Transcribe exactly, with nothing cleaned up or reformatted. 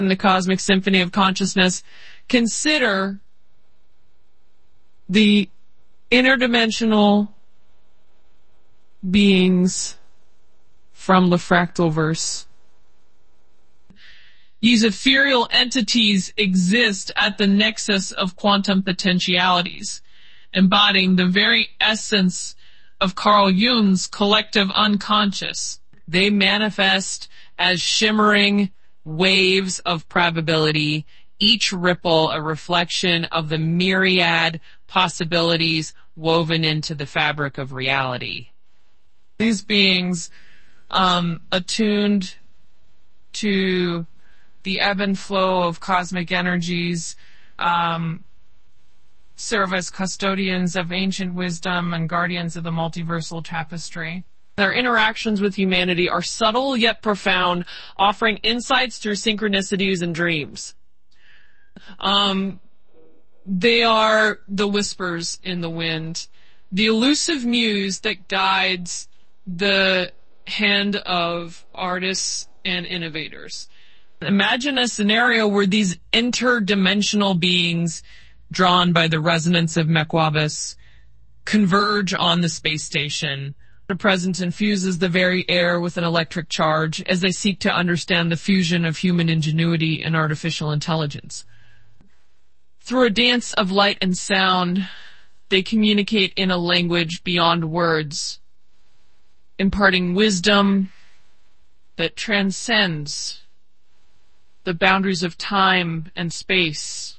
in the Cosmic Symphony of Consciousness, consider the interdimensional beings from the fractal verse. These ethereal entities exist at the nexus of quantum potentialities, embodying the very essence of Carl Jung's collective unconscious. They manifest as shimmering waves of probability, each ripple a reflection of the myriad possibilities woven into the fabric of reality. These beings, um, attuned to the ebb and flow of cosmic energies, um, serve as custodians of ancient wisdom and guardians of the multiversal tapestry. Their interactions with humanity are subtle yet profound, offering insights through synchronicities and dreams. Um, they are the whispers in the wind, the elusive muse that guides the hand of artists and innovators. Imagine a scenario where these interdimensional beings, drawn by the resonance of Mequabus, converge on the space station. The presence infuses the very air with an electric charge as they seek to understand the fusion of human ingenuity and artificial intelligence. Through a dance of light and sound, they communicate in a language beyond words, imparting wisdom that transcends the boundaries of time and space.